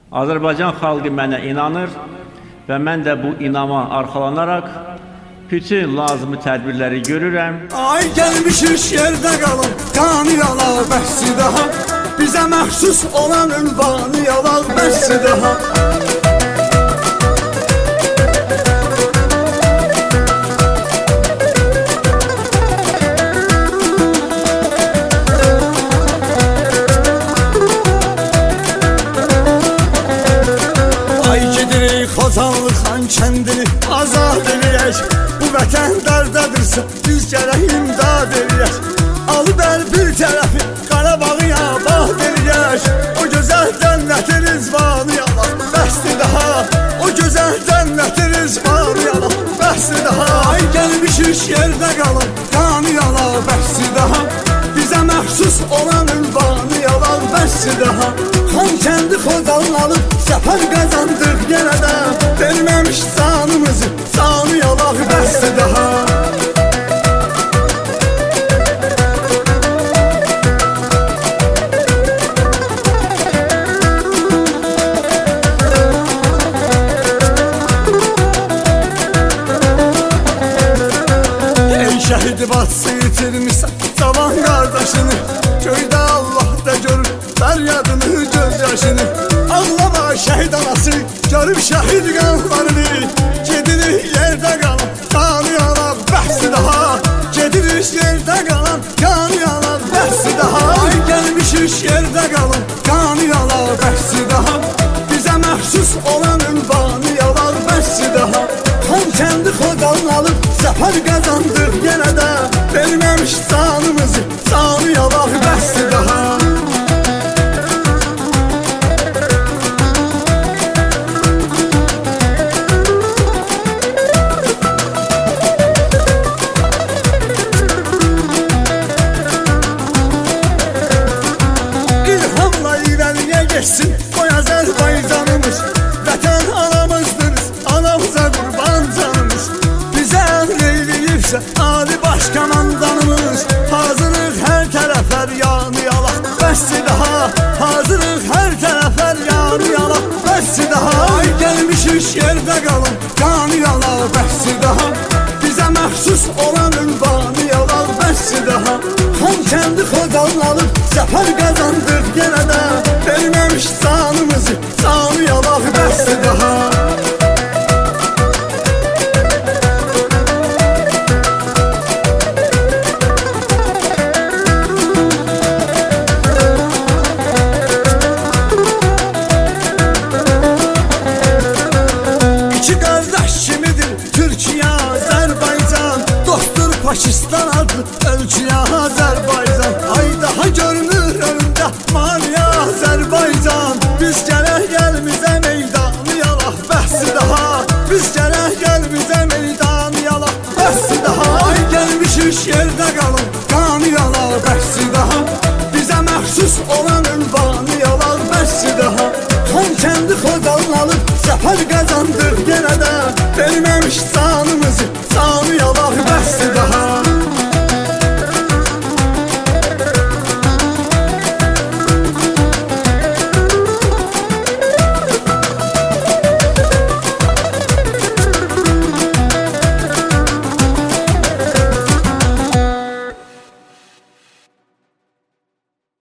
Azərbaycan xalqı mənə inanır və mən də bu inama arxalanaraq bütün lazımı tədbirləri görürəm. Ay gəlmişik yerdə qalın, qanı yalaq bəhsi daha, bizə məxsus olan ünvanı yalaq bəhsi daha. Xozanlı xan kəndini azad eləyək, bu vətən dərdədirsə biz gərək imdad eləyək. Alıbər bir tərəfi Qarabağı abad eləyək, o gözəl cənnəti rizvanı yalaq bəsdir daha, o gözəl cənnəti rizvanı yalaq bəsdir daha. Ay gəlmişik yerdə qalın, qanı yalaq bəsdir daha, bizə məxsus olan ünvanı yalaq bəsdir daha. Xan kəndi Xozanlı alıb səfər qazandıq yenə də, verməmiş canımızı, canı yalaq bəsdir daha. Ey şəhid bacısı itirmişsən cavan qardaşını, göydə Allah da görür fəryadını, göz yaşını. Ağlama şəhid anası, görüb şəhid qanlarını, gedirik yerdə qalan, qanı yalaq bəhsi daha, gedirik yerdə qalan, qanı yalaq bəhsi daha. Ay gəlmişik yerdə qalın, qanı yalaq bəhsi daha, bizə məxsus olan ünvanı yalaq bəhsi daha. Xan kəndi Xozanlı alıb zəfər qazandıq yenə də, verməmiş canımızı, canı yalaq bəhsi daha. Geçsin oy Azərbaycanımız, vətən anamızdırız, anamıza qurban canımız. Bizə əmr eləyibsə Ali Başkomandanımız, hazırıq hər tərəfər yanı yalaq bəsdir daha, hazırıq hər tərəfər yanı yalaq bəsdir daha. Ay gəlmişik yerdə qalın, qanı yalaq bəsdir daha, bizə məxsus olan ünvanı yalaq bəsdir daha. Xan kəndi Xozanlı alıb zəfər qazandıq yenə də, verməmiş canımızı, canı yalaq bəsdir daha. İki qardaş kimidir Türkiyə, Azərbaycan, dostdur Pakistan adlı ölkəyə Azərbaycan. Ay daha görünür önündə maniyə Azərbaycan, biz gərək gəlmizə meydanı yalaq bəhsi daha, biz gərək gəlmizə meydanı yalaq bəhsi daha. Ay gəlmişik yerdə qalın, qanı yalaq bəhsi daha, bizə məxsus olan ünvanı yalaq bəhsi daha. Xan kəndi Xozanlı alıb zəfər qazandıq yenə də, vermə